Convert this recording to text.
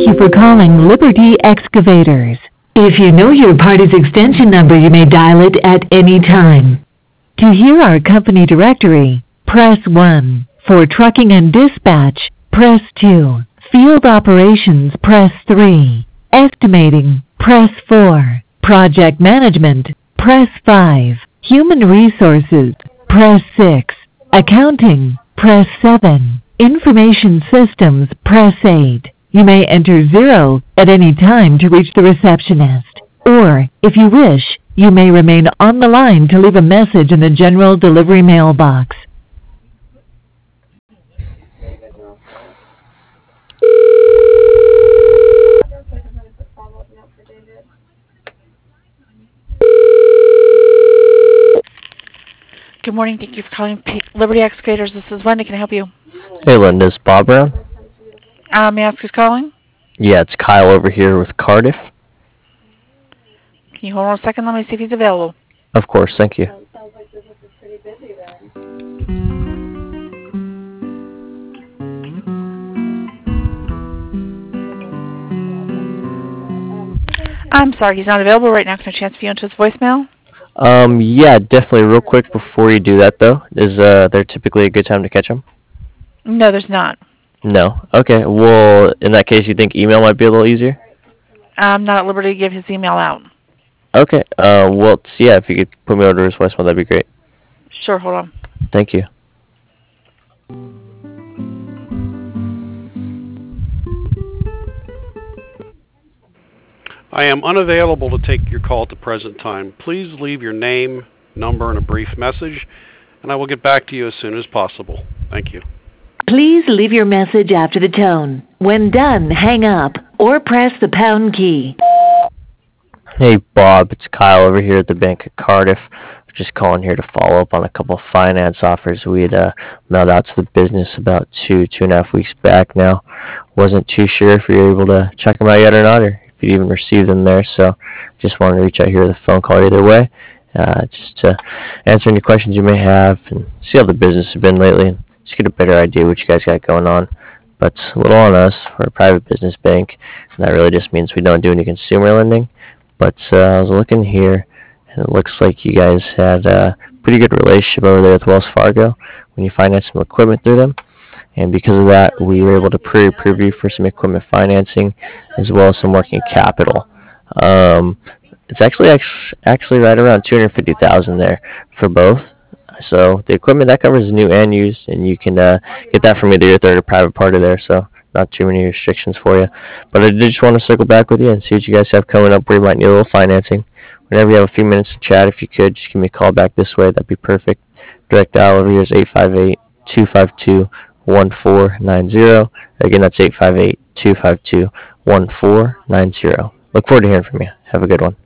Thank you for calling Liberty Excavators. If you know your party's extension number, you may dial it at any time. To hear our company directory, press 1. For trucking and dispatch, press 2. Field operations, press 3. Estimating, press 4. Project management, press 5. Human resources, press 6. Accounting, press 7. Information systems, press 8. You may enter 0 at any time to reach the receptionist. Or, if you wish, you may remain on the line to leave a message in the general delivery mailbox. Good morning. Thank you for calling Liberty Excavators. This is Wendy. Can I help you? Hey, Linda, is Bob around? May I ask who's calling? Yeah, it's Kyle over here with Cardiff. Can you hold on a second? Let me see if he's available. Of course, thank you. Sounds like business is pretty busy then. I'm sorry, he's not available right now. Can I transfer you into his voicemail? Yeah, definitely. Real quick before you do that, though, is there typically a good time to catch him? No, there's not. No? Okay, well, in that case, you think email might be a little easier? I'm not at liberty to give his email out. Okay, well, yeah, if you could put me over to his voicemail, that'd be great. Sure, hold on. Thank you. I am unavailable to take your call at the present time. Please leave your name, number, and a brief message, and I will get back to you as soon as possible. Thank you. Please leave your message after the tone. When done, hang up or press the pound key. Hey, Bob, it's Kyle over here at the Bank of Cardiff. Just calling here to follow up on a couple of finance offers we had mailed out to the business about 2.5 weeks back now. Wasn't too sure if you were able to check them out yet or not, or if you'd even received them there, so just wanted to reach out here with a phone call either way, just to answer any questions you may have and see how the business has been lately and just get a better idea what you guys got going on. But a little on us, we're a private business bank, and that really just means we don't do any consumer lending. But I was looking here, and it looks like you guys had a pretty good relationship over there with Wells Fargo when you financed some equipment through them. And because of that, we were able to pre-approve you for some equipment financing as well as some working capital. It's actually right around $250,000 there for both. So the equipment that covers new and used, and you can get that from either your third or private party there. So not too many restrictions for you. But I did just want to circle back with you and see what you guys have coming up where you might need a little financing. Whenever you have a few minutes to chat, if you could, just give me a call back this way. That'd be perfect. Direct dial over here is 858-252-1490. Again, that's 858-252-1490. Look forward to hearing from you. Have a good one.